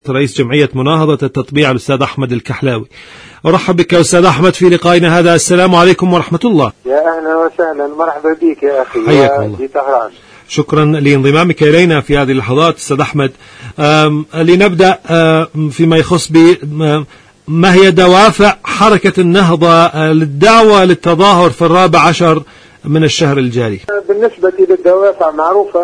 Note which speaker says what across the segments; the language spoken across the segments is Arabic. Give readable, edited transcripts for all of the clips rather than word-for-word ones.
Speaker 1: رئيس جمعية مناهضة التطبيع الأستاذ أحمد الكحلاوي. أرحب بك أستاذ أحمد في لقائنا هذا. السلام عليكم ورحمة الله.
Speaker 2: يا أهلا وسهلا، مرحبا بك يا أخي.
Speaker 1: حياك الله.
Speaker 2: في طهران.
Speaker 1: شكرا لانضمامك إلينا في هذه اللحظات أستاذ أحمد. لنبدأ فيما يخص ما هي دوافع حركة النهضة للدعوة للتظاهر في 14 من الشهر الجاري؟
Speaker 2: بالنسبة للدوافع معروفة،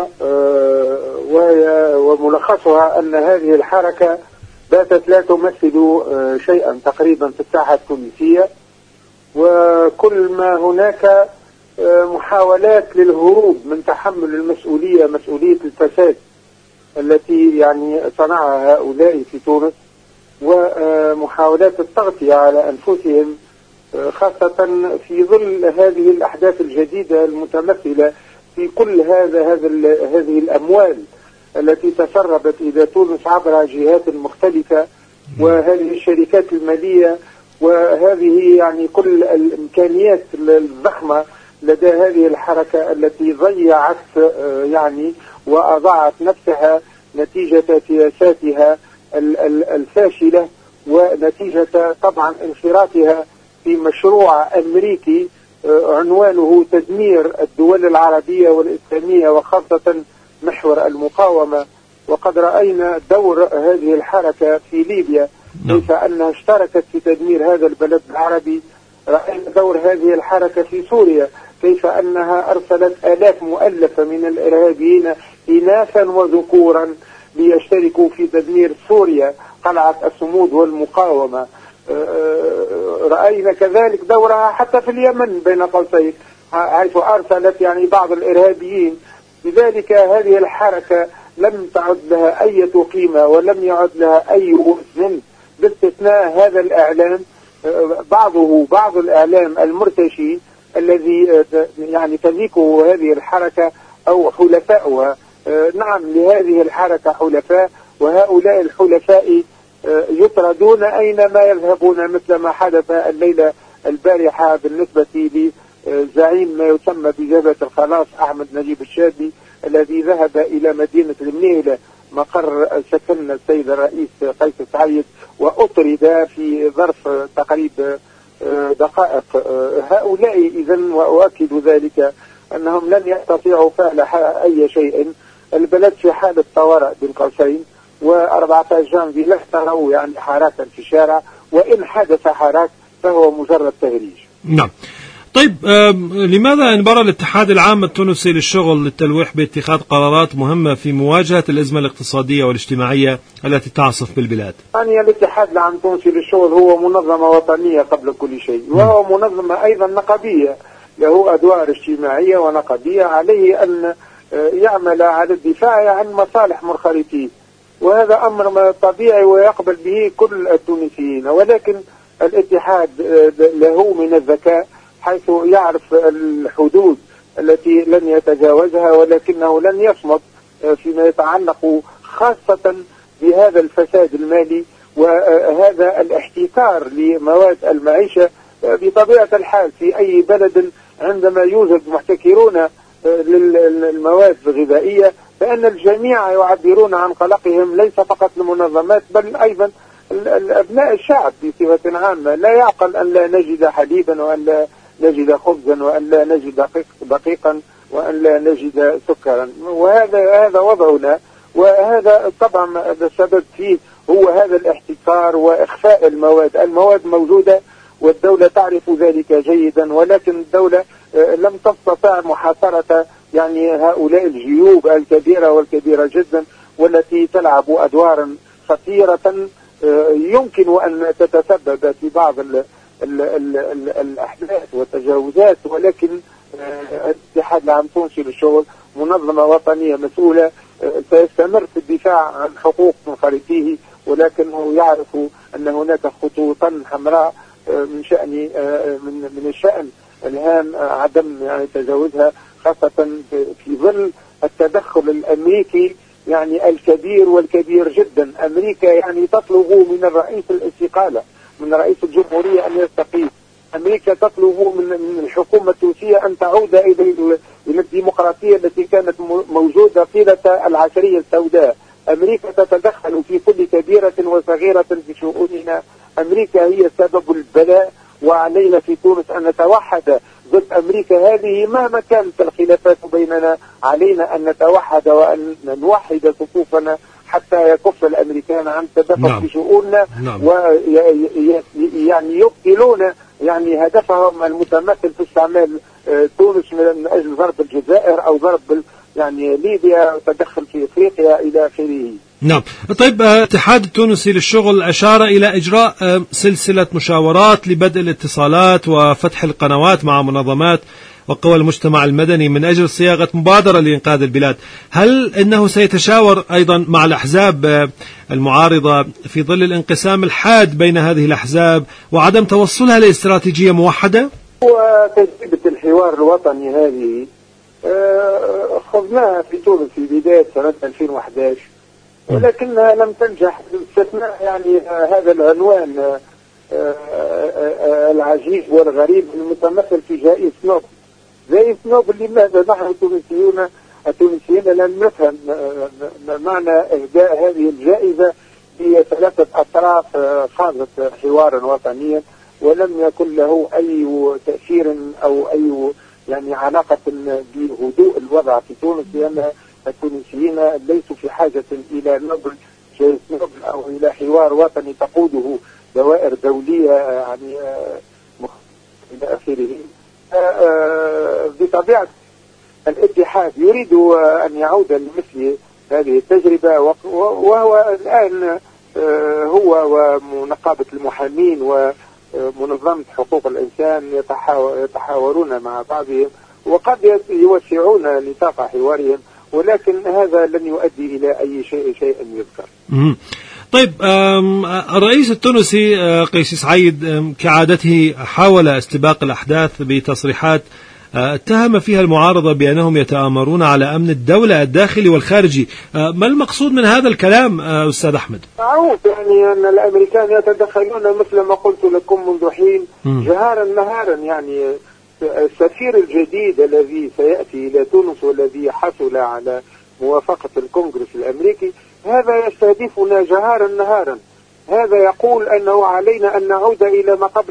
Speaker 2: وملخصها أن هذه الحركة باتت لا تمثل شيئا تقريبا في الساحة التونسية، وكل ما هناك محاولات للهروب من تحمل المسؤولية، مسؤولية الفساد التي يعني صنعها هؤلاء في تونس، ومحاولات التغطية على أنفسهم، خاصة في ظل هذه الأحداث الجديدة المتمثلة في كل هذه الأموال التي تسربت إلى تونس عبر جهات مختلفة، وهذه الشركات المالية، وهذه يعني كل الإمكانيات الضخمة لدى هذه الحركة التي ضيعت يعني وأضاعت نفسها نتيجة سياساتها الفاشلة، ونتيجة طبعا انخراطها في مشروع أمريكي عنوانه تدمير الدول العربية والإسلامية وخاصة محور المقاومة. وقد رأينا دور هذه الحركة في ليبيا كيف أنها اشتركت في تدمير هذا البلد العربي. رأينا دور هذه الحركة في سوريا كيف أنها أرسلت آلاف مؤلفة من الإرهابيين إناثا وذكورا ليشتركوا في تدمير سوريا، قلعة الصمود والمقاومة. رأينا كذلك دورها حتى في اليمن بين قوسين، حيث أرسلت يعني بعض الإرهابيين. لذلك هذه الحركة لم تعد لها أي قيمة ولم يعد لها أي وزن، باستثناء هذا الإعلام، بعض الإعلام المرتشي الذي يعني تملكه هذه الحركة أو حلفاؤها. نعم، لهذه الحركة حلفاء، وهؤلاء الحلفاء يطردون أينما يذهبون، مثل ما حدث الليلة البارحة بالنسبة لزعيم ما يسمى بجبهة الخلاص أحمد نجيب الشابي، الذي ذهب إلى مدينة المنيلة مقر سكن السيد الرئيس قيس سعيد، وأطرد في ظرف تقريبا دقائق. هؤلاء إذن، وأؤكد ذلك، أنهم لن يستطيعوا فعل أي شيء. البلد في حالة طوارئ بين قوسين، و14 جانفي لا تروا يعني حراكا في الشارع، وإن حدث حراك فهو مجرد تهريج.
Speaker 1: نعم. طيب، لماذا انبرى الاتحاد العام التونسي للشغل للتلويح باتخاذ قرارات مهمة في مواجهة الأزمة الاقتصادية والاجتماعية التي تعصف بالبلاد؟
Speaker 2: يعني الاتحاد العام التونسي للشغل هو منظمة وطنية قبل كل شيء، وهو منظمة أيضا نقابية، له أدوار اجتماعية ونقابية، عليه أن يعمل على الدفاع عن مصالح منخرطين، وهذا أمر طبيعي ويقبل به كل التونسيين. ولكن الاتحاد له من الذكاء حيث يعرف الحدود التي لن يتجاوزها، ولكنه لن يصمد فيما يتعلق خاصة بهذا الفساد المالي وهذا الاحتكار لمواد المعيشة. بطبيعة الحال في أي بلد عندما يوجد محتكرون للمواد الغذائية، فإن الجميع يعبرون عن قلقهم، ليس فقط المنظمات بل أيضا الأبناء الشعب بصفة عامة. لا يعقل أن لا نجد حليبا، وأن لا نجد خبزا، وأن لا نجد دقيقا، وأن لا نجد سكرا. وهذا وضعنا، وهذا طبعا السبب فيه هو هذا الاحتكار وإخفاء المواد موجودة، والدولة تعرف ذلك جيدا، ولكن الدولة لم تستطع محاصرة يعني هؤلاء الجيوب الكبيرة والكبيرة جدا، والتي تلعب أدوارا خطيرة يمكن أن تتسبب في بعض الأحداث والتجاوزات. ولكن الاتحاد العام التونسي للشغل منظمة وطنية مسؤولة، سيستمر في الدفاع عن حقوق منخرطيه، ولكنه يعرف أن هناك خطوطا حمراء من الشأن الهام عدم يعني تجاوزها، خاصة في ظل التدخل الأمريكي يعني الكبير والكبير جدا. أمريكا يعني تطلب من الرئيس الاستقالة، من رئيس الجمهورية أن يستقيل. أمريكا تطلب من الحكومة التونسية أن تعود إلى الديمقراطية التي كانت موجودة طيلة العشرية السوداء. أمريكا تتدخل في كل كبيرة وصغيرة في شؤوننا. أمريكا هي سبب البلاء، وعلينا في تونس أن نتوحد ضد أمريكا هذه مهما كانت الخلافات بيننا. علينا أن نتوحد وأن نوحد صفوفنا حتى يكف الأمريكان عن التدخل في شؤوننا، ويعني يبطلون يعني هدفهم المتمثل في استعمال تونس من أجل ضرب الجزائر أو ضرب يعني ليبيا وتدخل في إفريقيا إلى آخره.
Speaker 1: نعم. طيب، الاتحاد التونسي للشغل أشار إلى إجراء سلسلة مشاورات لبدء الاتصالات وفتح القنوات مع منظمات وقوى المجتمع المدني من أجل صياغة مبادرة لإنقاذ البلاد. هل إنه سيتشاور أيضا مع الأحزاب المعارضة في ظل الانقسام الحاد بين هذه الأحزاب وعدم توصلها لاستراتيجية موحدة؟
Speaker 2: وتجربة الحوار الوطني هذه خضناها في تونس في بداية سنة 2011، ولكنها لم تنجح باستثناء يعني هذا العنوان العجيب والغريب المتمثل في جائزة نوبل. جائزة نوبل لماذا نحن التونسيين لم نفهم معنى إهداء هذه الجائزة؟ هي ثلاثة أطراف خاضت حوارا وطنيا ولم يكن له أي تأثير أو أي يعني علاقة بهدوء الوضع في تونس، لأن التونسيين ليسوا في حاجة إلى نوبل جائزة نوبل أو إلى حوار وطني تقوده دوائر دولية يعني إلى آخره. بطبيعة الاتحاد يريد أن يعود لمثل هذه التجربة، وهو الآن هو ونقابة المحامين ومنظمة حقوق الإنسان يتحاورون مع بعضهم، وقد يوسعون نطاق حوارهم، ولكن هذا لن يؤدي إلى أي شيء يذكر.
Speaker 1: طيب، الرئيس التونسي قيس سعيد كعادته حاول استباق الأحداث بتصريحات اتهم فيها المعارضة بأنهم يتآمرون على أمن الدولة الداخلي والخارجي. ما المقصود من هذا الكلام أستاذ أحمد؟
Speaker 2: معروف يعني أن الأمريكان يتدخلون مثل ما قلت لكم منذ حين جهارا نهارا. يعني السفير الجديد الذي سيأتي إلى تونس والذي حصل على موافقة الكونغرس الأمريكي هذا يستهدفنا جهارا نهارا. هذا يقول أنه علينا أن نعود إلى ما قبل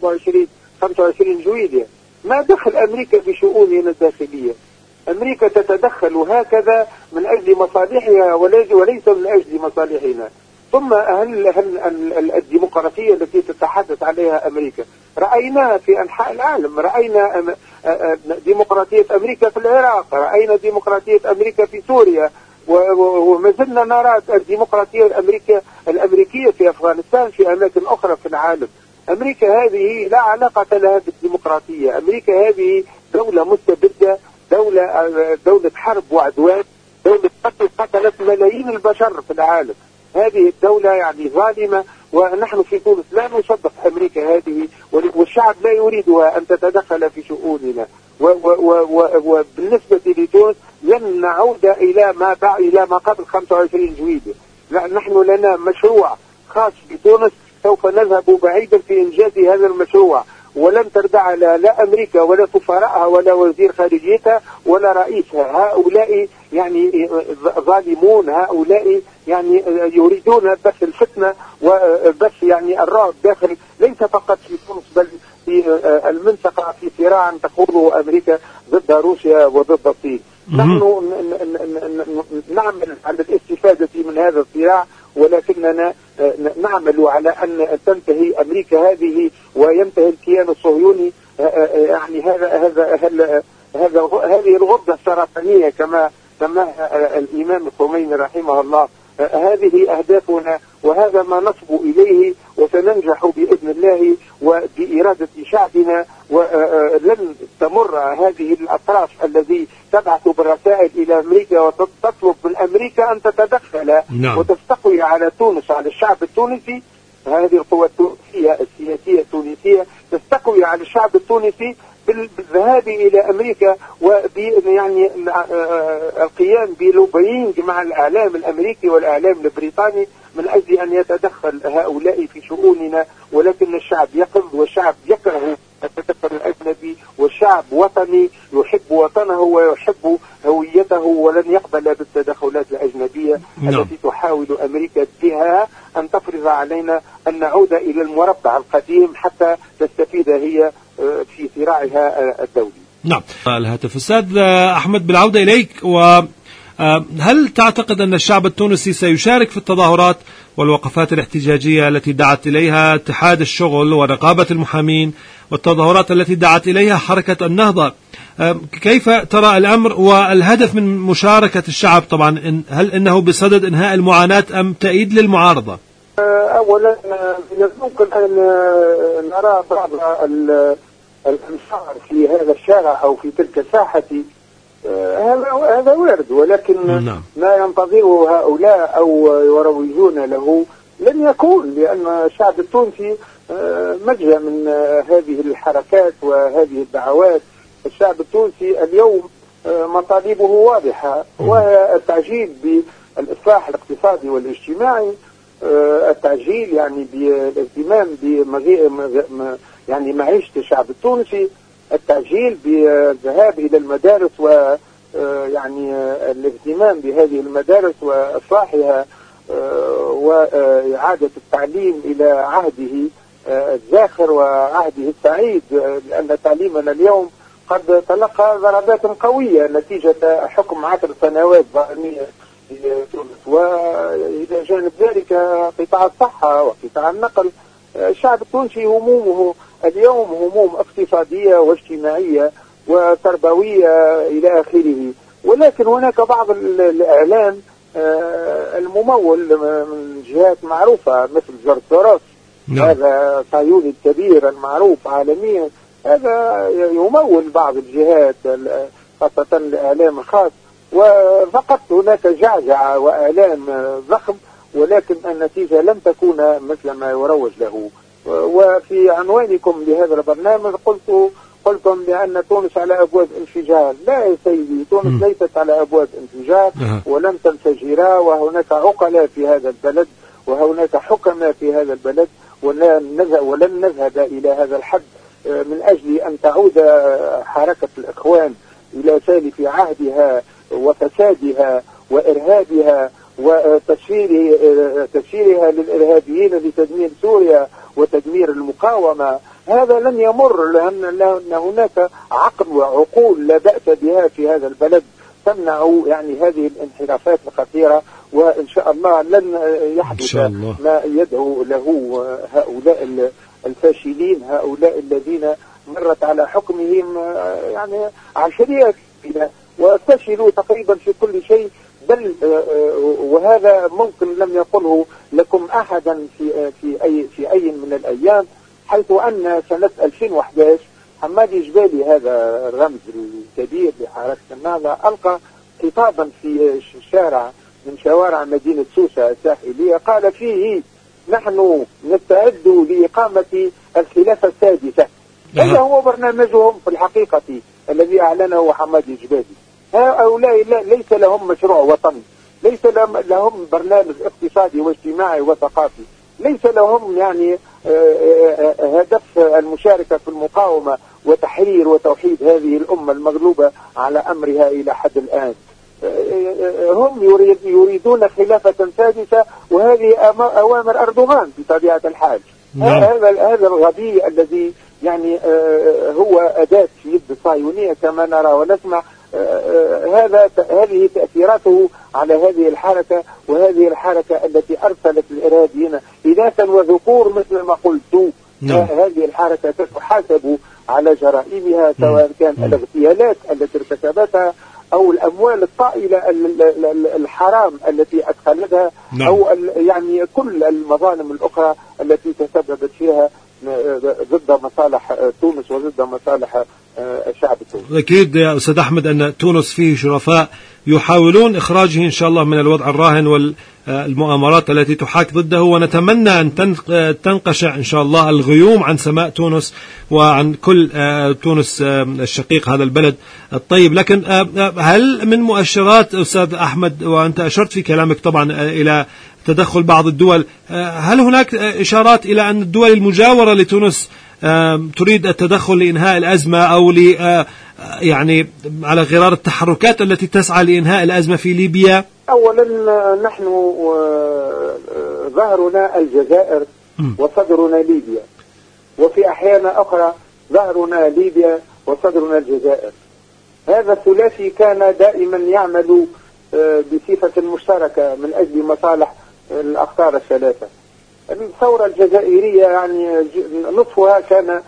Speaker 2: 25 جويلية. ما دخل أمريكا في شؤوننا الداخلية؟ أمريكا تتدخل هكذا من أجل مصالحها وليس من أجل مصالحنا. ثم هل الديمقراطية التي تتحدث عليها أمريكا رأيناها في أنحاء العالم. رأينا ديمقراطية أمريكا في العراق، رأينا ديمقراطية أمريكا في سوريا، وما زلنا نرى الديمقراطية الأمريكية في أفغانستان في أماكن أخرى في العالم. أمريكا هذه لا علاقة لها بالديمقراطية. أمريكا هذه دولة مستبدة، دولة حرب وعدوان، دولة قتلت ملايين البشر في العالم. هذه الدولة يعني ظالمة، ونحن في تونس لا نصدق أمريكا هذه، والشعب لا يريدها أن تتدخل في شؤوننا. وبالنسبة لتونس لن نعود إلى ما قبل 25 جويلية. نحن لنا مشروع خاص بتونس سوف نذهب بعيدا في إنجاز هذا المشروع، ولن تردع لا أمريكا ولا سفراءها ولا وزير خارجيتها ولا رئيسها. هؤلاء يعني ظالمون، هؤلاء يعني يريدون بث الفتنة وبث يعني الرعب داخل ليس فقط في تونس بل في المنطقة، في صراع تخوضه أمريكا ضد روسيا وضد الصين. نحن نعمل على الاستفادة من هذا الصراع، ولكننا نعمل على أن تنتهي أمريكا هذه وينتهي الكيان الصهيوني. يعني هذه الغدة السرطانية كما سماها الإمام الخميني رحمه الله. هذه أهدافنا وهذا ما نصب إليه، وسننجح بإذن الله وبإرادة شعبنا. ولن تمر هذه الأطراف الذي تبعث بالرسائل إلى أمريكا وتطلب من أمريكا أن تتدخل وتستقوي على تونس، على الشعب التونسي. هذه القوى السياسية التونسية تستقوي على الشعب التونسي بالذهاب إلى أمريكا يعني القيام بلوبينج مع الإعلام الأمريكي والإعلام البريطاني من أجل أن يتدخل هؤلاء في شؤوننا. ولكن الشعب يقظ، والشعب يكره التدخل الأجنبي، والشعب وطني يحب وطنه ويحب هويته ولن يقبل بالتدخلات الأجنبية. الاقتصادية التي تحاول أمريكا بها أن تفرض علينا أن نعود إلى المربع القديم حتى تستفيد هي في صراعها الدولي.
Speaker 1: نعم. الهاتف أستاذ أحمد، بالعودة إليك، هل تعتقد أن الشعب التونسي سيشارك في التظاهرات والوقفات الاحتجاجية التي دعت إليها اتحاد الشغل ورقابة المحامين والتظاهرات التي دعت إليها حركة النهضة؟ كيف ترى الأمر والهدف من مشاركة الشعب؟ طبعا هل إنه بصدد إنهاء المعاناة أم تأييد للمعارضة؟
Speaker 2: أولا ممكن أن نرى بعض الأنصار في هذا الشارع أو في تلك الساحة، هذا وارد، ولكن ما ينتظره هؤلاء أو يروجون له لن يكون، لأن الشعب التونسي مجزى من هذه الحركات وهذه الدعوات. الشعب التونسي اليوم مطالبه واضحة، وهي التعجيل بالإصلاح الاقتصادي والاجتماعي، التعجيل يعني بالاهتمام يعني معيشة الشعب التونسي، التعجيل بالذهاب إلى المدارس ويعني الاهتمام بهذه المدارس وإصلاحها وإعادة التعليم إلى عهده الزاخر وعهده السعيد، لأن تعليمنا اليوم قد تلقى ضربات قوية نتيجة حكم 10 سنوات ظالمية في تونس. وإلى جانب ذلك قطاع الصحة وقطاع النقل. الشعب التونسي همومه اليوم هموم اقتصادية واجتماعية وتربوية إلى آخره، ولكن هناك بعض الإعلام الممول من جهات معروفة مثل جورج سوروس، هذا صهيوني الكبير المعروف عالميا، هذا يمول بعض الجهات خاصة الإعلام الخاص، وفقط هناك جعجعة وإعلام ضخم، ولكن النتيجة لم تكون مثل ما يروج له. وفي عنوانكم لهذا البرنامج قلتم بأن تونس على أبواب انفجار. لا يا سيدي، تونس ليست على أبواب انفجار ولن تنفجر، وهناك عقلاء في هذا البلد وهناك حكماء في هذا البلد، ولن نذهب إلى هذا الحد من أجل أن تعود حركة الإخوان إلى سالف عهدها وفسادها وإرهابها وتسفيرها للإرهابيين لتدمير سوريا وتدمير المقاومة. هذا لن يمر، لأن هناك عقل وعقول لا بأس بها في هذا البلد تمنع يعني هذه الانحرافات الخطيرة، وإن شاء الله لن يحدث ما يدعو له هؤلاء الفاشلين، هؤلاء الذين مرت على حكمهم يعني عشرية وفشلوا تقريبا في كل شيء، بل وهذا ممكن لم يقله لكم أحدا في أي من الأيام، حيث أن سنة 2011 حمادي جبالي هذا الرمز الكبير لحركة النهضة ألقى خطابا في شارع من شوارع مدينة سوسة الساحلية، قال فيه: نحن نستعد لإقامة الخلافة السادسة. هذا هو برنامجهم في الحقيقة الذي أعلنه حمادي جبالي. هؤلاء ليس لهم مشروع وطني، ليس لهم برنامج اقتصادي واجتماعي وثقافي، ليس لهم يعني هدف المشاركة في المقاومة وتحرير وتوحيد هذه الأمة المغلوبة على أمرها إلى حد الآن. هم يريدون خلافة سادسة، وهذه أوامر أردوغان بطبيعة الحال. هذا الغبي الذي يعني هو أداة في يد الصهيونية كما نرى ونسمع، هذه تأثيراته على هذه الحركة، وهذه الحركة التي أرسلت الإرهابيين إناثا وذكور مثل ما قلت. هذه الحركة تحاسب على جرائمها، سواء كان الاغتيالات التي ارتكبتها أو الأموال الطائلة الحرام التي أدخلتها، أو يعني كل المظالم الأخرى التي تسببت فيها ضد مصالح تونس وضد مصالح الشعب التونسي.
Speaker 1: أكيد يا أستاذ أحمد أن تونس فيه شرفاء يحاولون إخراجه إن شاء الله من الوضع الراهن والمؤامرات التي تحاك ضده، ونتمنى أن تنقشع إن شاء الله الغيوم عن سماء تونس وعن كل تونس الشقيق، هذا البلد الطيب. لكن هل من مؤشرات أستاذ أحمد، وأنت أشرت في كلامك طبعا إلى تدخل بعض الدول، هل هناك إشارات إلى أن الدول المجاورة لتونس تريد التدخل لإنهاء الأزمة، أو يعني على غرار التحركات التي تسعى لإنهاء الأزمة في ليبيا؟
Speaker 2: أولا نحن ظهرنا الجزائر وصدرنا ليبيا، وفي أحيان أخرى ظهرنا ليبيا وصدرنا الجزائر. هذا الثلاثي كان دائما يعمل بصفة مشتركة من أجل مصالح الأقطار الثلاثة. الثورة الجزائرية يعني نصفها كان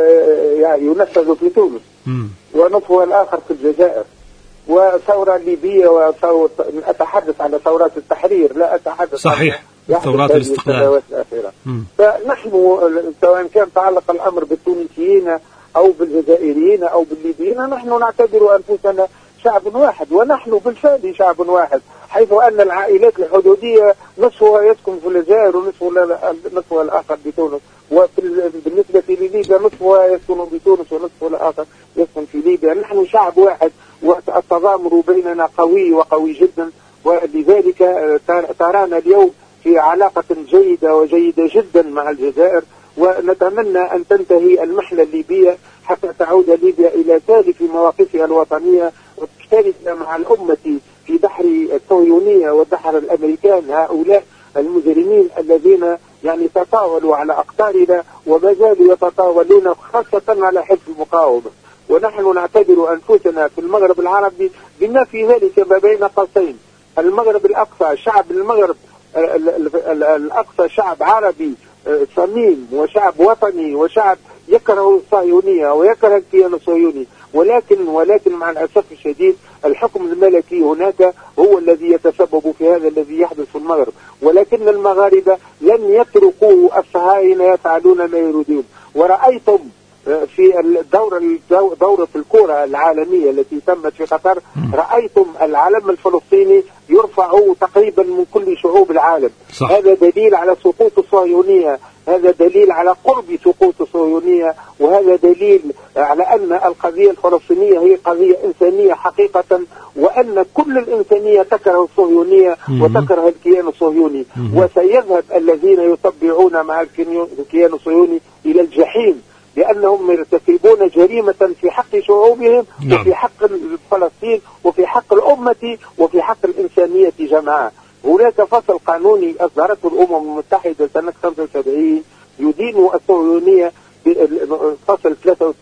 Speaker 2: ينفذ في تونس ونصفها الآخر في الجزائر، وثورة ليبية أتحدث على ثورات التحرير، لا أتحدث
Speaker 1: صحيح ثورات الاستقلال
Speaker 2: الأخيرة. فنحن سواء كان تعلق الأمر بالتونسيين أو بالجزائريين أو بالليبيين، نحن نعتبر أنفسنا شعب واحد، ونحن بالفعل شعب واحد، حيث أن العائلات الحدودية نصفها يسكن في الجزائر ونصفها الآخر بتونس، وبالنسبة لليبيا نصفها يسكن بتونس ونصفها الآخر يسكن في ليبيا. نحن شعب واحد، والتضامر بيننا قوي وقوي جدا، ولذلك ترانا اليوم في علاقة جيدة وجيدة جدا مع الجزائر، ونتمنى أن تنتهي المحنة الليبية حتى تعود ليبيا إلى سالف مواقفها الوطنية وتشترك مع الأمة في دحر الصهيونية ودحر الأمريكان، هؤلاء المجرمين الذين يعني تطاولوا على أقطارنا وما زالوا يتطاولون خاصة على حزب المقاومة. ونحن نعتبر أنفسنا في المغرب العربي بما في ذلك ما بين قوسين المغرب الأقصى، شعب المغرب الأقصى شعب عربي صميم وشعب وطني وشعب يكره الصهيونية ويكره الكيان الصهيوني، ولكن مع الأسف الشديد الحكم الملكي هناك هو الذي يتسبب في هذا الذي يحدث في المغرب، ولكن المغاربة لن يتركوا الصهاينة يفعلون ما يريدون. ورأيتم في دورة الكرة العالمية التي تمت في قطر، رأيتم العلم الفلسطيني يرفع تقريبا من كل شعوب العالم. صح. هذا دليل على سقوط الصهيونية، هذا دليل على قرب سقوط الصهيونية، وهذا دليل على أن القضية الفلسطينية هي قضية إنسانية حقيقة، وأن كل الإنسانية تكره الصهيونية وتكره الكيان الصهيوني، وسيذهب الذين يطبعون مع الكيان الصهيوني إلى الجحيم، لأنهم يرتكبون جريمة في حق شعوبهم وفي حق فلسطين وفي حق الأمة وفي حق الإنسانية جمعاء. هناك فصل قانوني أصدرته الأمم المتحدة سنة 75 يدين الصهيونية، فصل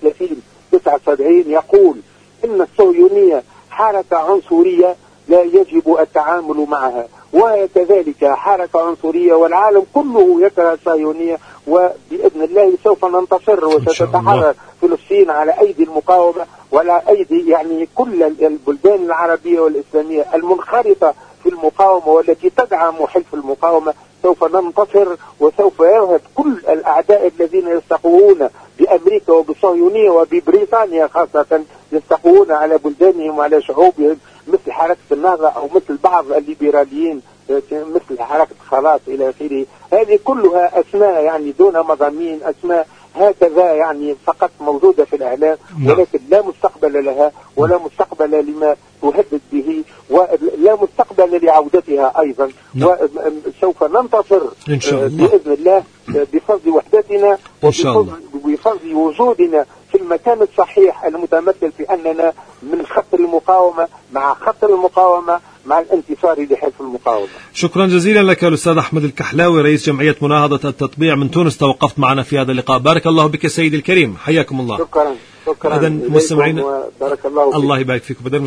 Speaker 2: 33/79 يقول إن الصهيونية حركة عنصرية لا يجب التعامل معها، وهي كذلك حركة عنصرية والعالم كله يكره الصهيونية، وبإذن الله سوف ننتصر وستتحرر فلسطين على أيدي المقاومة وعلى أيدي يعني كل البلدان العربية والإسلامية المنخرطة في المقاومة والتي تدعم حلف المقاومة. سوف ننتصر وسوف يذهب كل الأعداء الذين يستقوون بأمريكا وبالصهيونية وببريطانيا خاصة يستقوون على بلدانهم وعلى شعوبهم، مثل حركة النهضة أو مثل بعض الليبراليين مثل حركة خلاص إلى آخره. هذه كلها أسماء يعني دون مضامين، أسماء هكذا يعني فقط موجودة في الإعلام، ولكن لا مستقبل لها ولا مستقبل لما تهدد به ولا مستقبل لعودتها أيضا. وسوف ننتصر إن شاء الله بإذن الله بفضل وحدتنا وبفضل وجودنا في المكان الصحيح المتمثل في أننا من خط المقاومة مع خط المقاومة مع الانتصار لحلف المقاومة.
Speaker 1: شكرا جزيلا لك الأستاذ أحمد الكحلاوي رئيس جمعية مناهضة التطبيع من تونس، توقفت معنا في هذا اللقاء. بارك الله بك سيدي الكريم، حياكم الله.
Speaker 2: شكرا
Speaker 1: إذن مستمعين
Speaker 2: بارك الله
Speaker 1: يبارك فيكم.